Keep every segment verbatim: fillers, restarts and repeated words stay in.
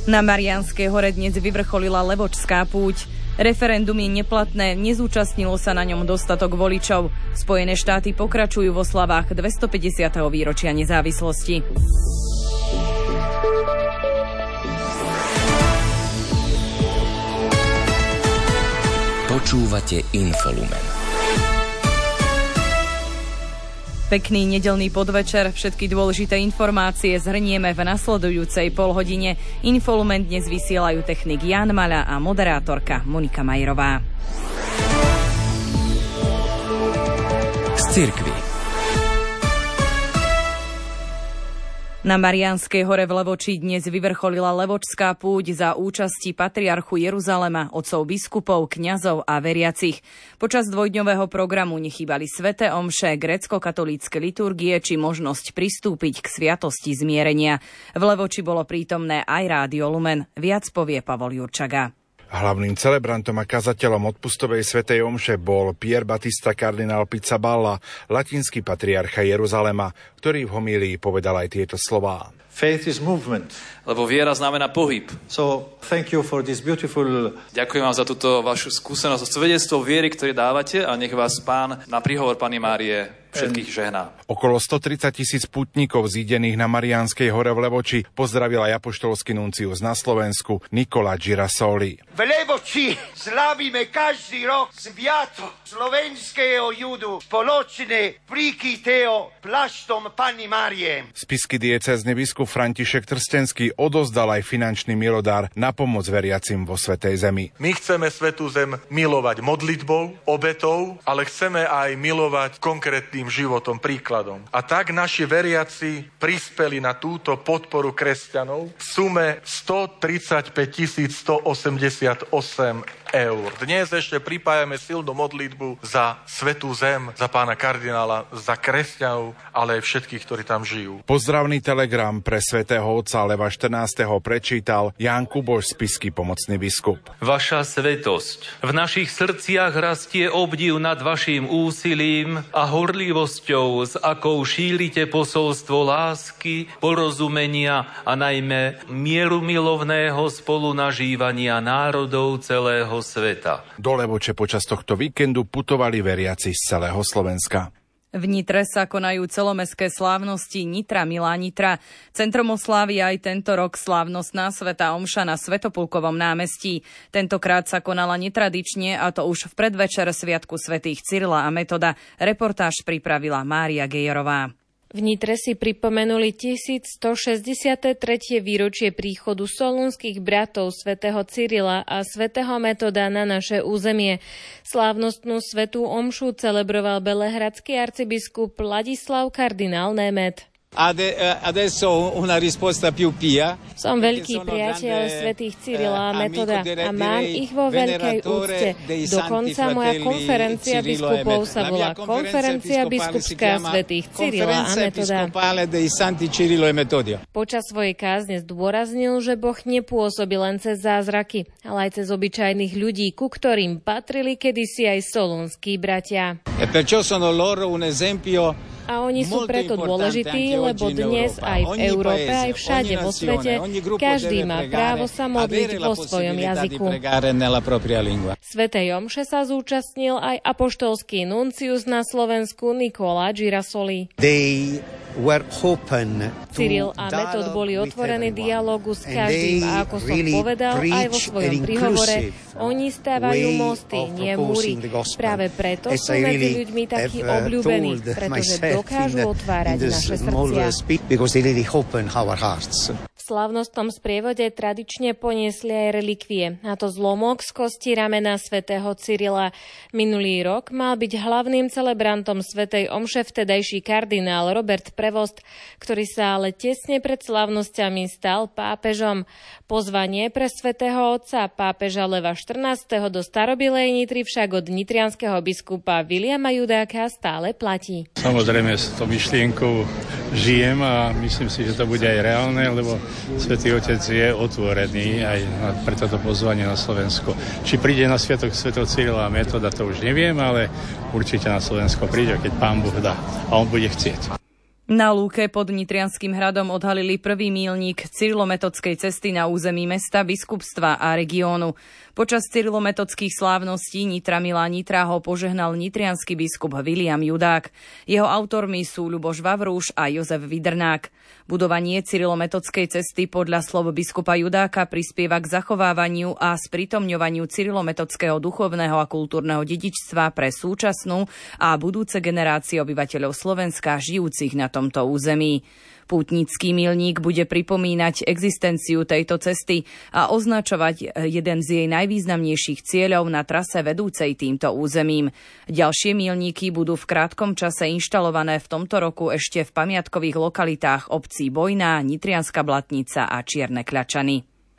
Na Mariánskej hore dnes vyvrcholila Levočská púť. Referendum je neplatné, nezúčastnilo sa na ňom dostatok voličov. Spojené štáty pokračujú vo slavách dvestopäťdesiateho výročia nezávislosti. Počúvate Infolumen. Pekný nedeľný podvečer, všetky dôležité informácie zhrnieme v nasledujúcej polhodine. Infolumen dnes vysielajú technik Jan Maľa a moderátorka Monika Majerová. Z cirkvi. Na Mariánskej hore v Levoči dnes vyvrcholila Levočská púť za účasti patriarchu Jeruzalema, otcov biskupov, kňazov a veriacich. Počas dvojdňového programu nechýbali sväté omše, grécko-katolícke liturgie či možnosť pristúpiť k sviatosti zmierenia. V Levoči bolo prítomné aj Rádio Lumen. Viac povie Pavol Jurčaga. Hlavným celebrantom a kazateľom odpustovej svätej omše bol Pier Battista kardinál Pizzaballa, latinský patriarcha Jeruzalema, ktorý v homílii povedal aj tieto slová. Faith is movement. Lebo viera znamená pohyb. So, thank you for this beautiful... Ďakujem vám za túto vašu skúsenosť, svedectvo viery, ktoré dávate, a nech vás Pán na príhovor Panny Márie všetkých žehná. Okolo stotridsať tisíc pútnikov zídených na Mariánskej hore v Levoči pozdravil aj apoštolský nuncius na Slovensku Nikola Girasoli. V Levoči slavíme každý rok sviato slovenského judu spoločne prikrytého pláštom Panny Márie. Spisky diecézny biskup František Trstenský odozdal aj finančný milodár na pomoc veriacim vo Svätej Zemi. My chceme Svätú Zem milovať modlitbou, obetou, ale chceme aj milovať konkrétnym životom, príkladom. A tak naši veriaci prispeli na túto podporu kresťanov v sume stotridsaťpäť tisíc stoosemdesiatosem eur. Dnes ešte pripájame silnú modlitbu za Svätú Zem, za pána kardinála, za kresťanov, ale aj všetkých, ktorí tam žijú. Pozdravný telegram pre svätého otca Leva štrnásteho prečítal Ján Kuboš, spisky pomocný biskup. Vaša svätosť v našich srdciach rastie obdiv nad vaším úsilím a horlivosťou, s akou šírite posolstvo lásky, porozumenia a najmä mierumilovného spolunažívania národov celého sveta. Do Levoče počas tohto víkendu putovali veriaci z celého Slovenska. V Nitre sa konajú celomestské slávnosti Nitra milá Nitra. Centrom oslávy aj tento rok slávnostná svätá omša na Svätopulkovom námestí. Tentokrát sa konala netradične, a to už v predvečer sviatku svätých Cyrila a Metoda. Reportáž pripravila Mária Gejerová. V Nitre si pripomenuli tisícstošesťdesiate tretie výročie príchodu solúnskych bratov svätého Cyrila a svätého Metoda na naše územie. Slávnostnú svätú omšu celebroval belehradský arcibiskup Ladislav kardinál Nemet. Som veľký priateľ svätých Cyrila a Metoda a mám ich vo veľkej úcte. Dokonca moja konferencia biskupov sa volá Konferencia biskupská svätých Cyrila a Metoda. Počas svojej kázne zdôraznil, že Boh nepôsobil len cez zázraky, ale aj cez obyčajných ľudí, ku ktorým patrili kedysi aj solúnski bratia. A oni sú preto dôležití, lebo dnes aj v Európe, aj všade vo svete, každý má právo sa modliť vo svojom jazyku. Svätej omše sa zúčastnil aj apoštolský nuncius na Slovensku Nikola Girasoli. Cyril a Metod boli otvorení dialógu s každým a ako som povedal aj vo svojom príhovore, oni stávajú mosty, nie múry. Práve preto sú medzi ľuďmi takí obľúbení, pretože dokážu otvárať naše srdcia. V slávnostnom sprievode tradične poniesli aj relikvie, a to zlomok z kosti ramena svätého Cyrila. Minulý rok mal byť hlavným celebrantom svätej omše vtedajší kardinál Robert Prevost, ktorý sa ale tesne pred slávnosťami stal pápežom. Pozvanie pre svätého otca pápeža Leva štrnásteho do starobilej Nitry však od nitrianskeho biskupa Viliama Judáka stále platí. Samozrejme s tou myšlienkou žijem a myslím si, že to bude aj reálne, lebo Svätý Otec je otvorený aj pre toto pozvanie na Slovensko. Či príde na sviatok svätého Cyrila a Metoda, to už neviem, ale určite na Slovensko príde, keď Pán Boh dá a on bude chcieť. Na lúke pod Nitrianskym hradom odhalili prvý míľnik cyrilometodskej cesty na území mesta, biskupstva a regiónu. Počas cyrilometodských slávností Nitra Milá Nitra ho požehnal nitriansky biskup Viliam Judák. Jeho autormi sú Ľuboš Vavrúš a Jozef Vidrnák. Budovanie cyrilometodskej cesty podľa slov biskupa Judáka prispieva k zachovávaniu a sprítomňovaniu cyrilometodského duchovného a kultúrneho dedičstva pre súčasnú a budúce generácie obyvateľov Slovenska žijúcich na tomto území. Pútnický míľnik bude pripomínať existenciu tejto cesty a označovať jeden z jej najvýznamnejších cieľov na trase vedúcej týmto územím. Ďalšie míľniky budú v krátkom čase inštalované v tomto roku ešte v pamiatkových lokalitách obcí Bojná, Nitrianska Blatnica a Čierne Kľačany.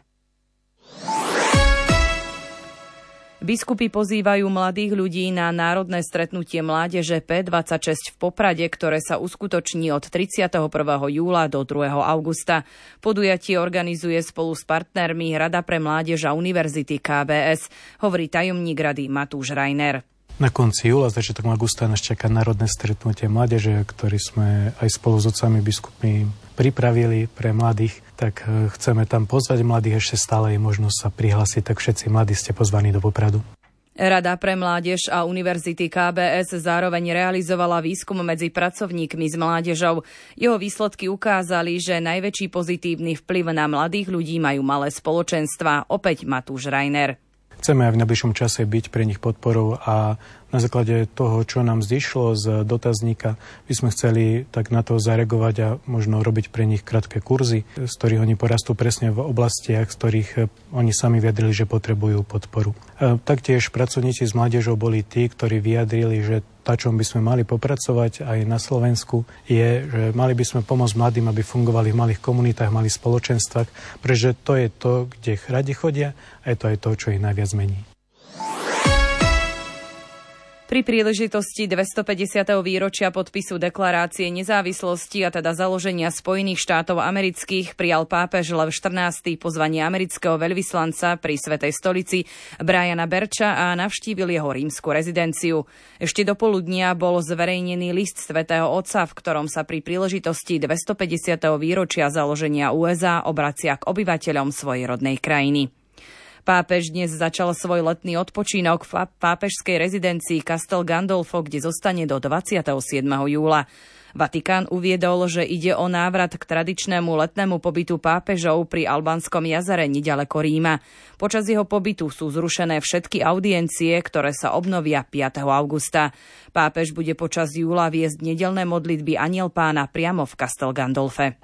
Biskupy pozývajú mladých ľudí na národné stretnutie mládeže pé dvadsaťšesť v Poprade, ktoré sa uskutoční od tridsiateho prvého júla do druhého augusta. Podujatie organizuje spolu s partnermi Rada pre mládež a Univerzity ká bé es, hovorí tajomník rady Matúš Rajner. Na konci júla, začiatok augusta nás čaká národné stretnutie mládeže, ktoré sme aj spolu s otcami biskupmi pripravili pre mladých, tak chceme tam pozvať mladých, ešte stále je možnosť sa prihlásiť, tak všetci mladí ste pozvaní do Popradu. Rada pre mládež a Univerzity ká bé es zároveň realizovala výskum medzi pracovníkmi s mládežou. Jeho výsledky ukázali, že najväčší pozitívny vplyv na mladých ľudí majú malé spoločenstvá. Opäť Matúš Rajner. Chceme aj v najbližšom čase byť pre nich podporou a na základe toho, čo nám zišlo z dotazníka, by sme chceli tak na to zareagovať a možno robiť pre nich krátke kurzy, z ktorých oni porastú presne v oblastiach, z ktorých oni sami vyjadrili, že potrebujú podporu. Taktiež pracovníci s mládežou boli tí, ktorí vyjadrili, že tá, čom by sme mali popracovať aj na Slovensku, je, že mali by sme pomôcť mladým, aby fungovali v malých komunitách, v malých spoločenstvách, pretože to je to, kde radi chodia a je to aj to, čo ich najviac mení. Pri príležitosti dvestopäťdesiateho výročia podpisu deklarácie nezávislosti a teda založenia Spojených štátov amerických prijal pápež Lev štrnásty pozvanie amerického veľvyslanca pri Svätej stolici Briana Berča a navštívil jeho rímsku rezidenciu. Ešte do poludnia bol zverejnený list Svätého Otca, v ktorom sa pri príležitosti dvestopäťdesiateho výročia založenia ú es á obracia k obyvateľom svojej rodnej krajiny. Pápež dnes začal svoj letný odpočínok v pápežskej rezidencii Castel Gandolfo, kde zostane do dvadsiateho siedmeho júla. Vatikán uviedol, že ide o návrat k tradičnému letnému pobytu pápežov pri Albánskom jazere neďaleko Ríma. Počas jeho pobytu sú zrušené všetky audiencie, ktoré sa obnovia piateho augusta. Pápež bude počas júla viesť nedeľné modlitby Anjel Pána priamo v Castel Gandolfe.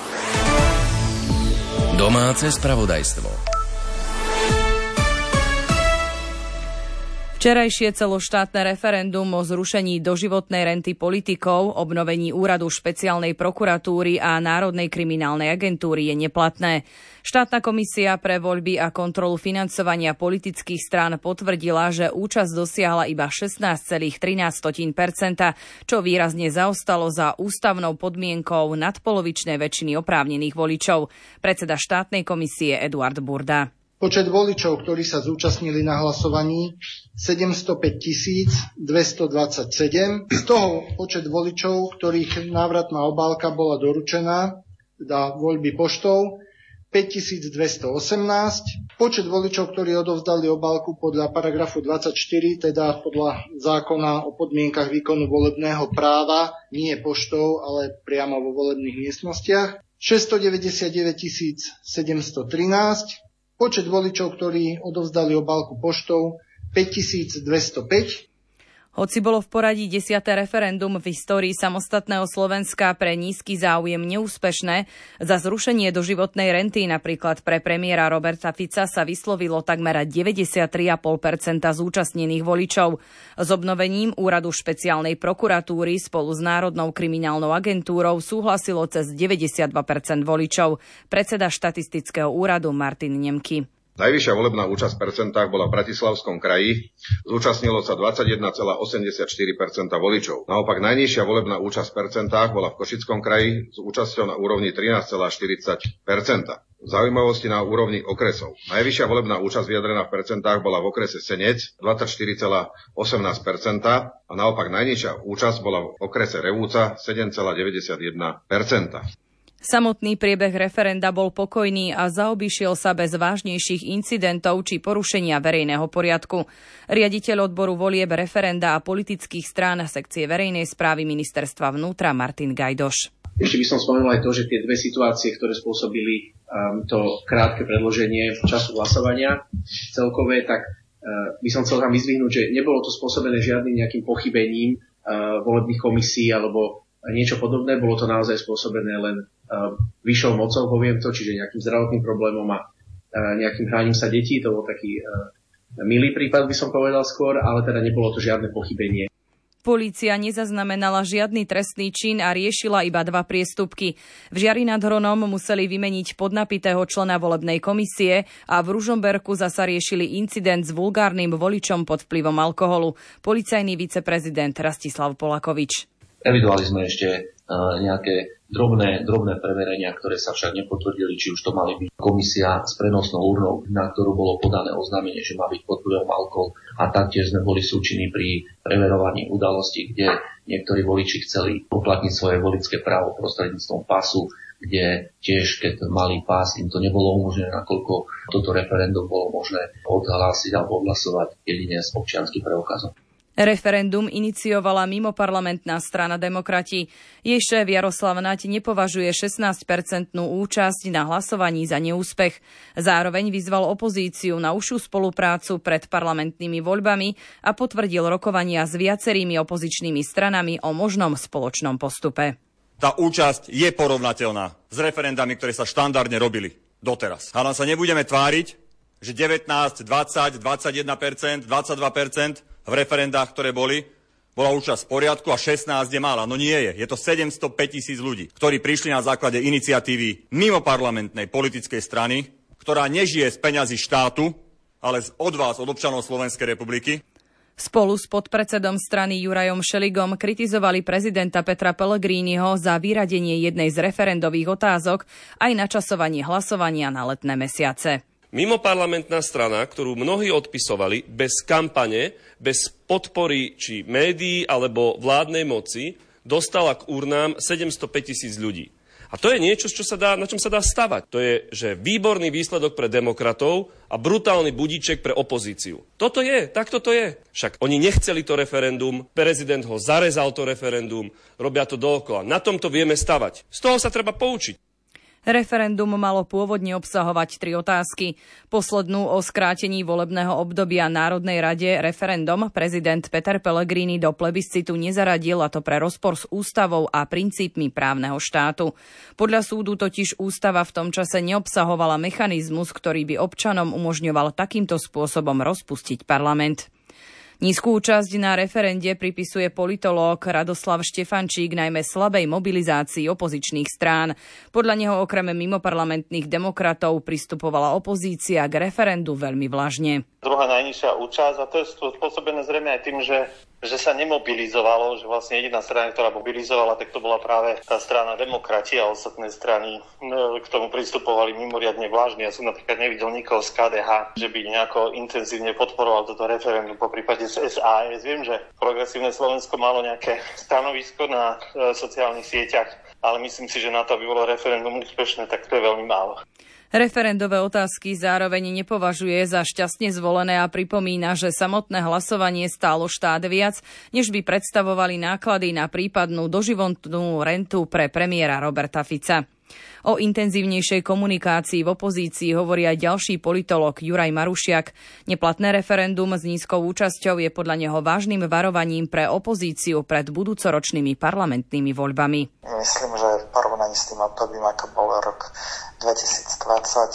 Domáce spravodajstvo. Včerajšie celoštátne referendum o zrušení doživotnej renty politikov, obnovení úradu špeciálnej prokuratúry a Národnej kriminálnej agentúry je neplatné. Štátna komisia pre voľby a kontrolu financovania politických strán potvrdila, že účasť dosiahla iba šestnásť celá trinásť percenta, čo výrazne zaostalo za ústavnou podmienkou nadpolovičnej väčšiny oprávnených voličov. Predseda štátnej komisie Eduard Burda. Počet voličov, ktorí sa zúčastnili na hlasovaní, sedemstopäť tisíc dvestodvadsaťsedem. Z toho počet voličov, ktorých návratná obálka bola doručená, teda voľby poštou, päťtisícdvestoosemnásť. Počet voličov, ktorí odovzdali obálku podľa paragrafu dvadsaťštyri, teda podľa zákona o podmienkach výkonu volebného práva, nie poštou, ale priamo vo volebných miestnostiach, šesťstodeväťdesiatdeväť tisíc sedemstotrinásť. Počet voličov, ktorí odovzdali obálku poštou, päťtisícdvestopäť. Hoci bolo v poradí desiate referendum v histórii samostatného Slovenska pre nízky záujem neúspešné, za zrušenie doživotnej renty napríklad pre premiéra Roberta Fica sa vyslovilo takmer deväťdesiattri celá päť percenta zúčastnených voličov. S obnovením úradu špeciálnej prokuratúry spolu s Národnou kriminálnou agentúrou súhlasilo cez deväťdesiatdva percent voličov. Predseda štatistického úradu Martin Nemky. Najvyššia volebná účasť v percentách bola v Bratislavskom kraji, zúčastnilo sa dvadsaťjeden celá osemdesiatštyri percenta voličov. Naopak najnižšia volebná účasť v percentách bola v Košickom kraji s účasťou na úrovni trinásť celá štyridsať percenta. Zaujímavosti na úrovni okresov. Najvyššia volebná účasť vyjadrená v percentách bola v okrese Senec dvadsaťštyri celá osemnásť percenta a naopak najnižšia účasť bola v okrese Revúca sedem celá deväťdesiatjeden percenta. Samotný priebeh referenda bol pokojný a zaobišiel sa bez vážnejších incidentov či porušenia verejného poriadku. Riaditeľ odboru volieb, referenda a politických strán sekcie verejnej správy ministerstva vnútra Martin Gajdoš. Ešte by som spomenul aj to, že tie dve situácie, ktoré spôsobili um, to krátke predĺženie času hlasovania celkové, tak uh, by som chcel tam vyzdvihnúť, že nebolo to spôsobené žiadnym nejakým pochybením uh, volebných komisí alebo niečo podobné, bolo to naozaj spôsobené len uh, vyššou mocou, poviem to, čiže nejakým zdravotným problémom a uh, nejakým hraním sa detí. To bol taký uh, milý prípad, by som povedal skôr, ale teda nebolo to žiadne pochybenie. Polícia nezaznamenala žiadny trestný čin a riešila iba dva priestupky. V Žiari nad Hronom museli vymeniť podnapitého člena volebnej komisie a v Ružomberku zasa riešili incident s vulgárnym voličom pod vplyvom alkoholu. Policajný viceprezident Rastislav Polakovič. Evidovali sme ešte uh, nejaké drobné, drobné preverenia, ktoré sa však nepotvrdili, či už to mali byť komisia s prenosnou urnou, na ktorú bolo podané oznámenie, že má byť pod vplyvom alkohol, a taktiež sme boli súčinní pri preverovaní udalostí, kde niektorí voliči chceli uplatniť svoje voličské právo prostredníctvom pasu, kde tiež, keď mali pás, im to nebolo umožnené, nakoľko toto referendum bolo možné odhlásiť alebo odhlasovať jedine s občianskym preukazom. Referendum iniciovala mimoparlamentná strana Demokrati. Jej šéf Jaroslav Naď nepovažuje šestnásťpercentnú účasť na hlasovaní za neúspech. Zároveň vyzval opozíciu na užšiu spoluprácu pred parlamentnými voľbami a potvrdil rokovania s viacerými opozičnými stranami o možnom spoločnom postupe. Tá účasť je porovnateľná s referendami, ktoré sa štandardne robili doteraz. Ale sa nebudeme tváriť, že devätnásť, dvadsať, dvadsaťjeden percent, dvadsaťdva percent v referendách, ktoré boli, bola účasť v poriadku a šestnásť je mála. No nie je. Je to sedemstopäť tisíc ľudí, ktorí prišli na základe iniciatívy mimo parlamentnej politickej strany, ktorá nežije z peňazí štátu, ale od vás, od občanov Slovenskej republiky. Spolu s podpredsedom strany Jurajom Šeligom kritizovali prezidenta Petra Pellegriniho za vyradenie jednej z referendových otázok aj načasovanie hlasovania na letné mesiace. Mimoparlamentná strana, ktorú mnohí odpisovali, bez kampane, bez podpory či médií alebo vládnej moci, dostala k urnám sedemstopäť tisíc ľudí. A to je niečo, čo sa dá, na čom sa dá stavať. To je, že výborný výsledok pre demokratov a brutálny budíček pre opozíciu. Toto je, takto to je. Však oni nechceli to referendum, prezident ho zarezal to referendum, robia to dookola. Na tomto vieme stavať. Z toho sa treba poučiť. Referendum malo pôvodne obsahovať tri otázky. Poslednú o skrátení volebného obdobia Národnej rade referendum prezident Peter Pellegrini do plebiscitu nezaradil, a to pre rozpor s ústavou a princípmi právneho štátu. Podľa súdu totiž ústava v tom čase neobsahovala mechanizmus, ktorý by občanom umožňoval takýmto spôsobom rozpustiť parlament. Nízku účasť na referende pripisuje politológ Radoslav Štefančík najmä slabej mobilizácii opozičných strán. Podľa neho okrem mimoparlamentných demokratov pristupovala opozícia k referendu veľmi vlažne. Druhá najnižšia účasť, a to je spôsobené zrejme aj tým, že, že sa nemobilizovalo, že vlastne jediná strana, ktorá mobilizovala, tak to bola práve tá strana Demokrati, a ostatné strany k tomu pristupovali mimoriadne vážne. Ja som napríklad nevidel nikoho z ká dé há, že by nejako intenzívne podporoval toto referendum, po prípade z es a es. Viem, že Progresívne Slovensko malo nejaké stanovisko na e, sociálnych sieťach, ale myslím si, že na to, aby bolo referendum úspešné, tak to je veľmi málo. Referendové otázky zároveň nepovažuje za šťastne zvolené a pripomína, že samotné hlasovanie stálo štát viac, než by predstavovali náklady na prípadnú doživotnú rentu pre premiéra Roberta Fica. O intenzívnejšej komunikácii v opozícii hovorí aj ďalší politológ Juraj Marušiak. Neplatné referendum s nízkou účasťou je podľa neho vážnym varovaním pre opozíciu pred budúcoročnými parlamentnými voľbami. Myslím, že v porovnaní s tým obdobím, ako bol rok dvetisícdvadsať,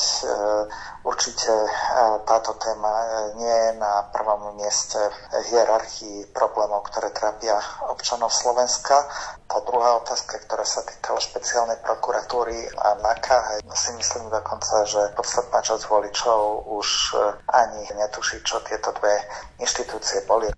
určite táto téma nie je na prvom mieste v hierarchii problémov, ktoré trápia občanov Slovenska. Tá druhá otázka, ktorá sa týkala špeciálnej prokuratúry a NAKA, si myslím dokonca, že podstatná časť voličov už ani netuší, čo tieto dve inštitúcie boli.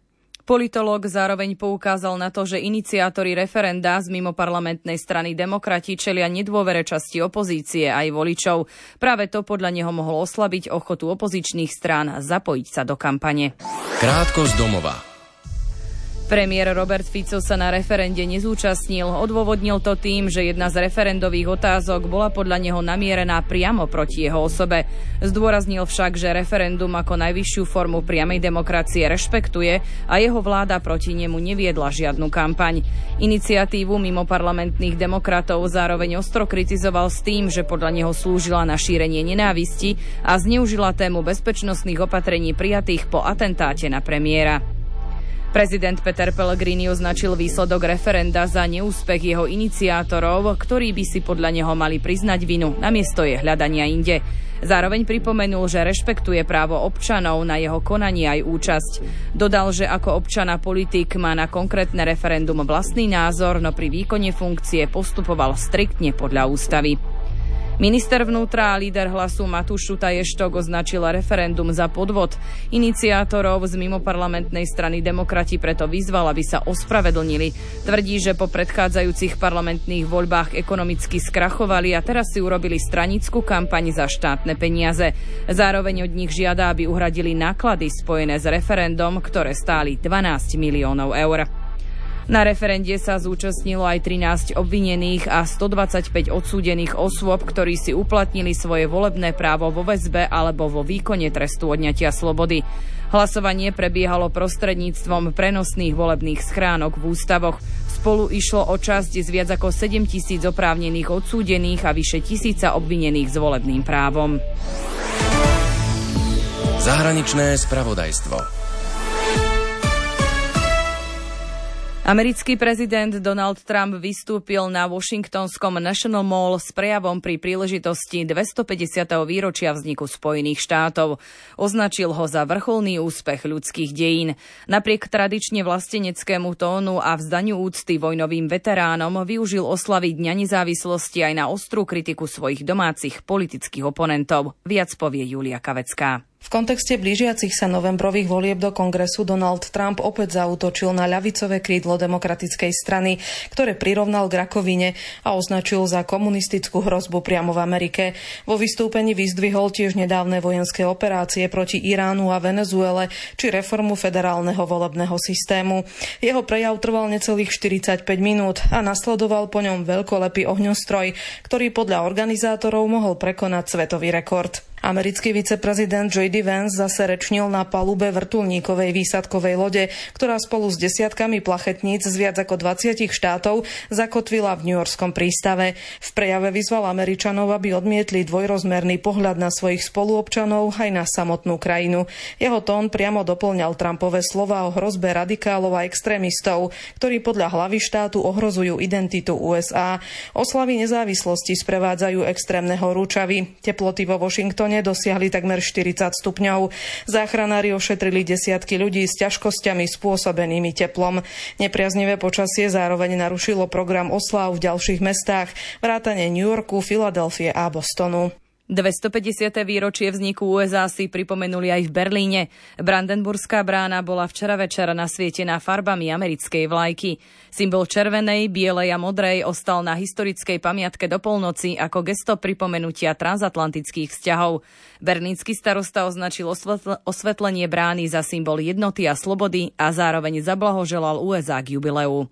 Politológ zároveň poukázal na to, že iniciátori referenda z mimoparlamentnej strany Demokrati čelia nedôvere časti opozície aj voličov. Práve to podľa neho mohlo oslabiť ochotu opozičných strán zapojiť sa do kampane. Krátko z domova. Premiér Robert Fico sa na referende nezúčastnil. Odôvodnil to tým, že jedna z referendových otázok bola podľa neho namierená priamo proti jeho osobe. Zdôraznil však, že referendum ako najvyššiu formu priamej demokracie rešpektuje a jeho vláda proti nemu neviedla žiadnu kampaň. Iniciatívu mimoparlamentných demokratov zároveň ostro kritizoval s tým, že podľa neho slúžila na šírenie nenávisti a zneužila tému bezpečnostných opatrení prijatých po atentáte na premiéra. Prezident Peter Pellegrini označil výsledok referenda za neúspech jeho iniciátorov, ktorí by si podľa neho mali priznať vinu namiesto jej hľadania inde. Zároveň pripomenul, že rešpektuje právo občanov na jeho konanie aj účasť. Dodal, že ako občan a politik má na konkrétne referendum vlastný názor, no pri výkone funkcie postupoval striktne podľa ústavy. Minister vnútra a líder Hlasu Matúš Šuta Ještok označil referendum za podvod. Iniciátorov z mimoparlamentnej strany Demokrati preto vyzval, aby sa ospravedlnili. Tvrdí, že po predchádzajúcich parlamentných voľbách ekonomicky skrachovali a teraz si urobili stranickú kampaň za štátne peniaze. Zároveň od nich žiada, aby uhradili náklady spojené s referendum, ktoré stáli dvanásť miliónov eur. Na referende sa zúčastnilo aj trinásť obvinených a stodvadsaťpäť odsúdených osôb, ktorí si uplatnili svoje volebné právo vo väzbe alebo vo výkone trestu odňatia slobody. Hlasovanie prebiehalo prostredníctvom prenosných volebných schránok v ústavoch. Spolu išlo o časť z viac ako sedem tisíc oprávnených odsúdených a vyše tisíca obvinených s volebným právom. Zahraničné spravodajstvo. Americký prezident Donald Trump vystúpil na washingtonskom National Mall s prejavom pri príležitosti dvestopäťdesiateho výročia vzniku Spojených štátov. Označil ho za vrcholný úspech ľudských dejín. Napriek tradične vlasteneckému tónu a vzdaniu úcty vojnovým veteránom využil oslavy Dňa nezávislosti aj na ostrú kritiku svojich domácich politických oponentov. Viac povie Julia Kavecká. V kontexte blížiacich sa novembrových volieb do kongresu Donald Trump opäť zaútočil na ľavicové krídlo demokratickej strany, ktoré prirovnal k rakovine a označil za komunistickú hrozbu priamo v Amerike. Vo vystúpení vyzdvihol tiež nedávne vojenské operácie proti Iránu a Venezuele či reformu federálneho volebného systému. Jeho prejav trval necelých štyridsaťpäť minút a nasledoval po ňom veľkolepý ohňostroj, ktorý podľa organizátorov mohol prekonať svetový rekord. Americký viceprezident J D Vance zase rečnil na palube vrtuľníkovej výsadkovej lode, ktorá spolu s desiatkami plachetníc z viac ako dvadsiatich štátov zakotvila v newyorskom prístave. V prejave vyzval Američanov, aby odmietli dvojrozmerný pohľad na svojich spoluobčanov aj na samotnú krajinu. Jeho tón priamo doplňal Trumpové slová o hrozbe radikálov a extrémistov, ktorí podľa hlavy štátu ohrozujú identitu U S A. Oslavy nezávislosti sprevádzajú extrémne horúčavy. Teploty vo Washingtone dosiahli takmer štyridsať stupňov. Záchranári ošetrili desiatky ľudí s ťažkosťami spôsobenými teplom. Nepriaznivé počasie zároveň narušilo program osláv v ďalších mestách, vrátane New Yorku, Filadelfie a Bostonu. dvestopäťdesiate výročie vzniku U S A si pripomenuli aj v Berlíne. Brandenburská brána bola včera večer nasvietená farbami americkej vlajky. Symbol červenej, bielej a modrej ostal na historickej pamiatke do polnoci ako gesto pripomenutia transatlantických vzťahov. Berlínsky starosta označil osvetlenie brány za symbol jednoty a slobody a zároveň zablahoželal U S A k jubileu.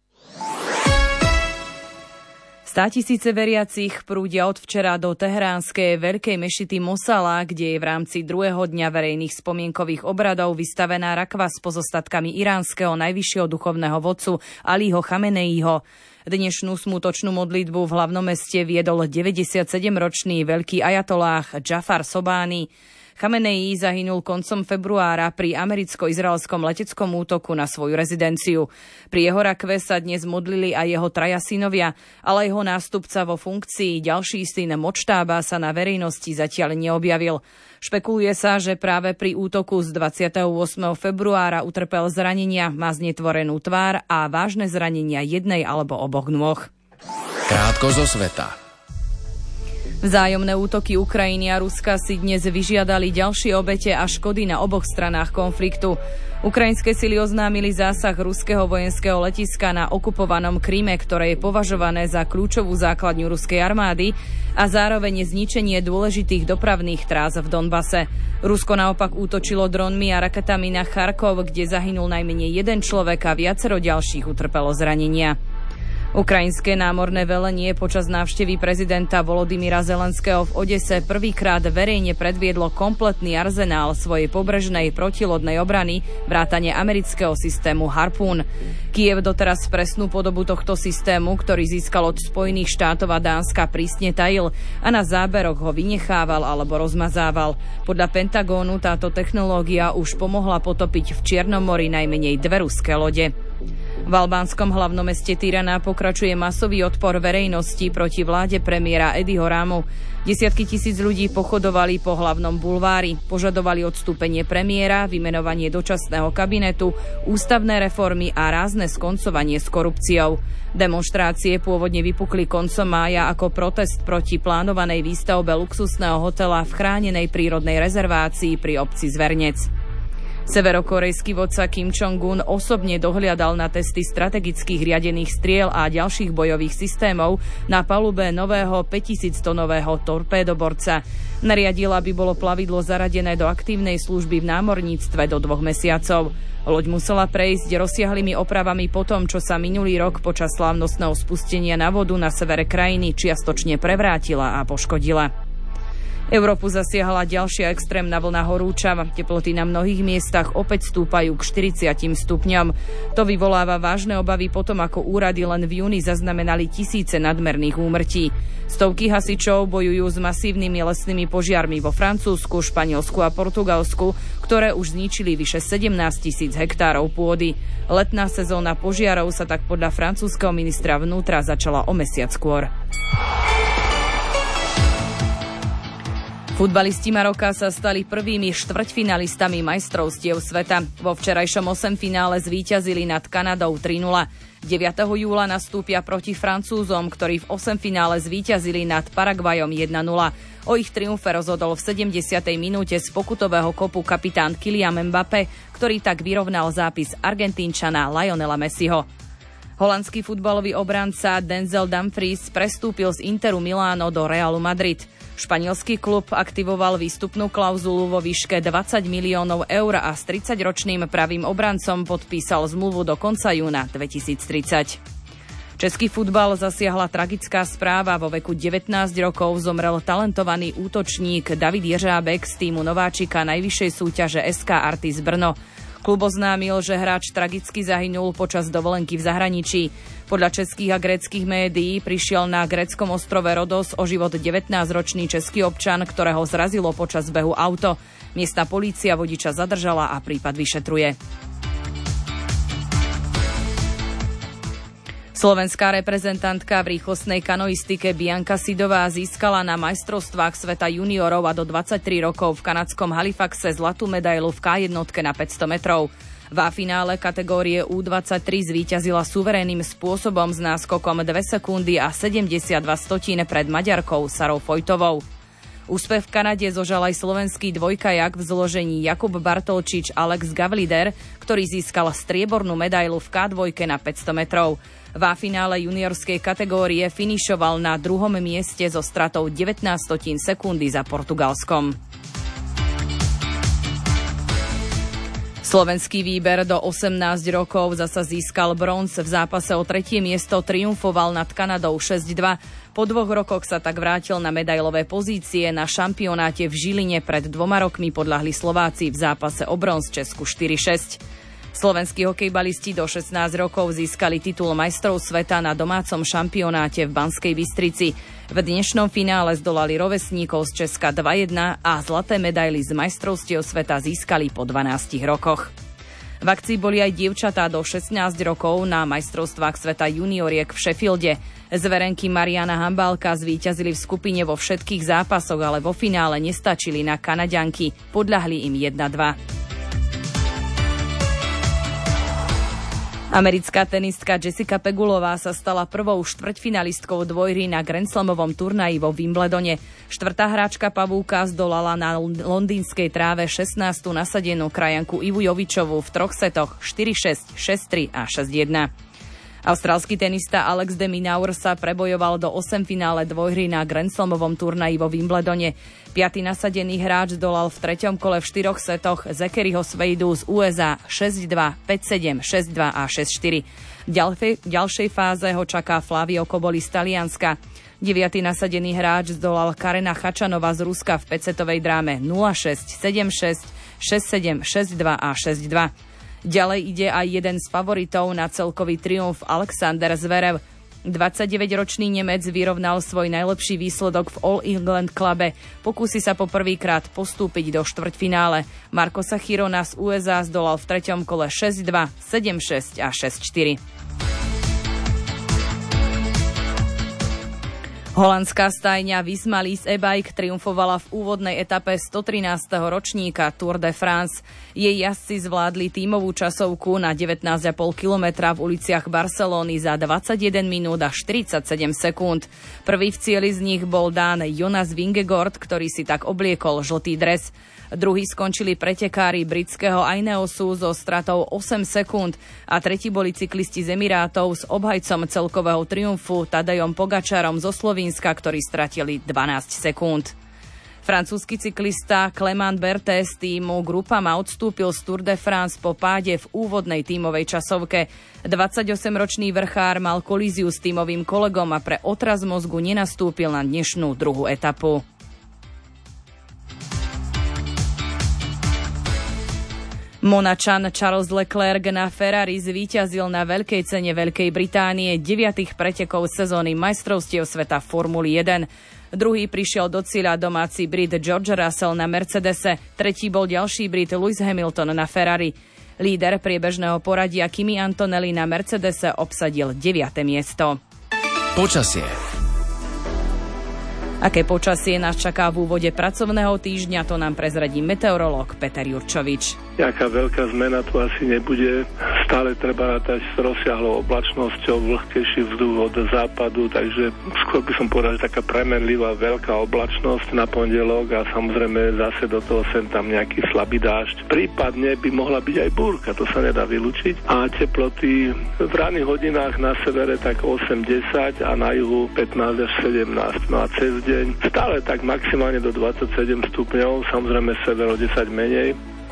Státisíce veriacich prúdia od včera do teheránskej veľkej mešity Mosala, kde je v rámci druhého dňa verejných spomienkových obradov vystavená rakva s pozostatkami iránskeho najvyššieho duchovného vodcu Alího Chameneiho. Dnešnú smutočnú modlitbu v hlavnom meste viedol deväťdesiatsedemročný veľký ajatolách Džafar Sobány. Chamenei zahynul koncom februára pri americko-izraelskom leteckom útoku na svoju rezidenciu. Pri jeho rakve sa dnes modlili aj jeho traja synovia, ale jeho nástupca vo funkcii, ďalší syn Močtába, sa na verejnosti zatiaľ neobjavil. Špekuluje sa, že práve pri útoku z dvadsiateho ôsmeho februára utrpel zranenia, má znetvorenú tvár a vážne zranenia jednej alebo oboch nôh. Krátko zo sveta. Vzájomné útoky Ukrajiny a Ruska si dnes vyžiadali ďalšie obete a škody na oboch stranách konfliktu. Ukrajinské sily oznámili zásah ruského vojenského letiska na okupovanom Kríme, ktoré je považované za kľúčovú základňu ruskej armády a zároveň zničenie dôležitých dopravných trás v Donbase. Rusko naopak útočilo dronmi a raketami na Charkov, kde zahynul najmenej jeden človek a viacero ďalších utrpelo zranenia. Ukrajinské námorné velenie počas návštevy prezidenta Volodymyra Zelenského v Odese prvýkrát verejne predviedlo kompletný arzenál svojej pobrežnej protilodnej obrany vrátane amerického systému Harpoon. Kyjev doteraz presnú podobu tohto systému, ktorý získal od Spojených štátov a Dánska, prísne tajil a na záberoch ho vynechával alebo rozmazával. Podľa Pentagónu táto technológia už pomohla potopiť v Čiernom mori najmenej dve ruské lode. V albánskom hlavnom meste Tirana pokračuje masový odpor verejnosti proti vláde premiéra Edyho Ramu. Desiatky tisíc ľudí pochodovali po hlavnom bulvári, požadovali odstúpenie premiéra, vymenovanie dočasného kabinetu, ústavné reformy a rázne skoncovanie s korupciou. Demonštrácie pôvodne vypukli koncom mája ako protest proti plánovanej výstavbe luxusného hotela v chránenej prírodnej rezervácii pri obci Zvernec. Severokorejský vodca Kim Jong-un osobne dohliadal na testy strategických riadených striel a ďalších bojových systémov na palube nového päťtisíctonového torpédoborca. Nariadil, aby bolo plavidlo zaradené do aktívnej služby v námorníctve do dvoch mesiacov. Loď musela prejsť rozsiahlymi opravami po tom, čo sa minulý rok počas slávnostného spustenia na vodu na severe krajiny čiastočne prevrátila a poškodila. Európu zasiahla ďalšia extrémna vlna horúčav. Teploty na mnohých miestach opäť stúpajú k štyridsiatim stupňom. To vyvoláva vážne obavy potom, ako úrady len v júni zaznamenali tisíce nadmerných úmrtí. Stovky hasičov bojujú s masívnymi lesnými požiarmi vo Francúzsku, Španielsku a Portugalsku, ktoré už zničili vyše sedemnásť tisíc hektárov pôdy. Letná sezóna požiarov sa tak podľa francúzskeho ministra vnútra začala o mesiac skôr. Futbalisti Maroka sa stali prvými štvrťfinalistami majstrovstiev sveta. Vo včerajšom osemfinále zvíťazili nad Kanadou tri nula. deviateho júla nastúpia proti Francúzom, ktorí v osemfinále zvíťazili nad Paraguajom jeden nula. O ich triumfe rozhodol v sedemdesiatej minúte z pokutového kopu kapitán Kylian Mbappé, ktorý tak vyrovnal zápis Argentínčana Lionela Messiho. Holandský futbalový obranca Denzel Dumfries prestúpil z Interu Miláno do Realu Madrid. Španielský klub aktivoval výstupnú klauzulu vo výške dvadsať miliónov eur a s tridsaťročným pravým obrancom podpísal zmluvu do konca júna dvetisíctridsať. Český futbal zasiahla tragická správa. Vo veku devätnásť rokov zomrel talentovaný útočník David Jeřábek z týmu nováčika najvyššej súťaže es ká Artis Brno. Klub oznámil, že hráč tragicky zahynul počas dovolenky v zahraničí. Podľa českých a gréckych médií prišiel na gréckom ostrove Rodos o život devätnásťročný český občan, ktorého zrazilo počas behu auto. Miestna polícia vodiča zadržala a prípad vyšetruje. Slovenská reprezentantka v rýchlostnej kanoistike Bianca Sidová získala na majstrovstvách sveta juniorov a do dvadsaťtri rokov v kanadskom Halifaxe zlatú medailu v ká jednotke na päťsto metrov. V A-finále kategórie ú dvadsaťtri zvíťazila suverénnym spôsobom s náskokom dve sekundy a sedemdesiatdva stotín pred Maďarkou Sarou Fojtovou. Úspech v Kanade zožal aj slovenský dvojkajak v zložení Jakub Bartolčič Alex Gavlider, ktorý získal striebornú medailu v ká dva na päťsto metrov. V A-finále juniorskej kategórie finišoval na druhom mieste so stratou devätnásť stotín sekundy za Portugalskom. Slovenský výber do osemnásť rokov zasa získal bronz. V zápase o tretie miesto triumfoval nad Kanadou šesť dva. Po dvoch rokoch sa tak vrátil na medailové pozície. Na šampionáte v Žiline pred dvoma rokmi podľahli Slováci v zápase o bronz Česku štyri šesť. Slovenskí hokejbalisti do šestnásť rokov získali titul majstrov sveta na domácom šampionáte v Banskej Bystrici. V dnešnom finále zdolali rovesníkov z Česka dva jedna a zlaté medaily z majstrovstiev sveta získali po dvanástich rokoch. V akcii boli aj dievčatá do šestnásť rokov na majstrovstvách sveta junioriek v Sheffielde. Zverenky Mariana Hambálka zvíťazili v skupine vo všetkých zápasoch, ale vo finále nestačili na Kanaďanky. Podľahli im jeden dva. Americká tenistka Jessica Pegulová sa stala prvou štvrťfinalistkou dvojhry na Grand Slamovom turnaji vo Wimbledone. Štvrtá hráčka pavúka zdolala na londýnskej tráve šestnástu nasadenú krajanku Ivu Jovičovú v troch setoch štyri šesť, šesť tri a šesť jedna. Austrálsky tenista Alex de Minaur sa prebojoval do osemfinále dvojhry na Grand Slamovom turnaji vo Wimbledone. Piatý nasadený hráč zdolal v treťom kole v štyroch setoch Zacharyho Svejdu z ú es á šesť dva, päť sedem, šesť dva a šesť štyri. V ďalšej fáze ho čaká Flavio Koboli z Talianska. Deviatý nasadený hráč zdolal Karena Chačanova z Ruska v päťsetovej dráme nula šesť, sedem šesť, šesť sedem, šesť dva a šesť dva. Ďalej ide aj jeden z favoritov na celkový triumf Alexander Zverev. dvadsaťdeväťročný Nemec vyrovnal svoj najlepší výsledok v All England Clube. Pokúsi sa poprvýkrát postúpiť do štvrťfinále. Marco Sachirona z ú es á zdolal v treťom kole šesť dva, sedem šesť a šesť štyri. Holandská stajňa Visma Lease e-bike triumfovala v úvodnej etape stotrinásteho ročníka Tour de France. Jej jazdci zvládli tímovú časovku na devätnásť celá päť kilometra v uliciach Barcelóny za dvadsaťjeden minút a štyridsaťsedem sekúnd. Prvý v cieli z nich bol Dán Jonas Vingegaard, ktorý si tak obliekol žltý dres. Druhí skončili pretekári britského Ineosu so stratou osem sekúnd a tretí boli cyklisti z Emirátov s obhajcom celkového triumfu Tadejom Pogačarom zo Slovinska, ktorí stratili dvanásť sekúnd. Francúzsky cyklista Clément Berthet z týmu Groupama odstúpil z Tour de France po páde v úvodnej tímovej časovke. dvadsaťosemročný vrchár mal kolíziu s tímovým kolegom a pre otraz mozgu nenastúpil na dnešnú druhú etapu. Monačan Charles Leclerc na Ferrari zvíťazil na veľkej cene Veľkej Británie deviatych pretekov sezóny majstrovstiev sveta Formuly jeden. Druhý prišiel do cieľa domáci Brit George Russell na Mercedese, tretí bol ďalší Brit Lewis Hamilton na Ferrari. Líder priebežného poradia Kimi Antonelli na Mercedese obsadil deviate miesto. Počasie. Aké počasie nás čaká v úvode pracovného týždňa, to nám prezradí meteorológ Peter Jurčovič. Jaká veľká zmena tu asi nebude. Stále treba rátať s rozsiahlou oblačnosťou, vlhkejší vzduch od západu, takže skôr by som povedal, že taká premenlivá veľká oblačnosť na pondelok a samozrejme zase do toho sem tam nejaký slabý dážď. Prípadne by mohla byť aj búrka, to sa nedá vylúčiť. A teploty v ranných hodinách na severe tak osem desať a na juhu pätnásť až sedemnásť. No a cez deň stále tak maximálne do dvadsaťsedem stupňov, samozrejme sever o desať menej.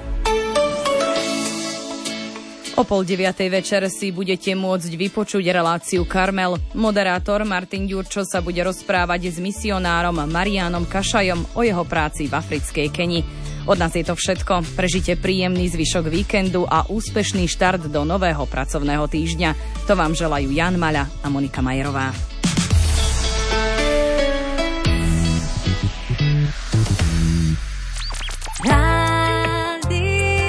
O pol deviatej večer si budete môcť vypočuť reláciu Karmel. Moderátor Martin Ďurčo sa bude rozprávať s misionárom Mariánom Kašajom o jeho práci v africkej Keni. Od nás je to všetko. Prežite príjemný zvyšok víkendu a úspešný štart do nového pracovného týždňa. To vám želajú Jan Maľa a Monika Majerová.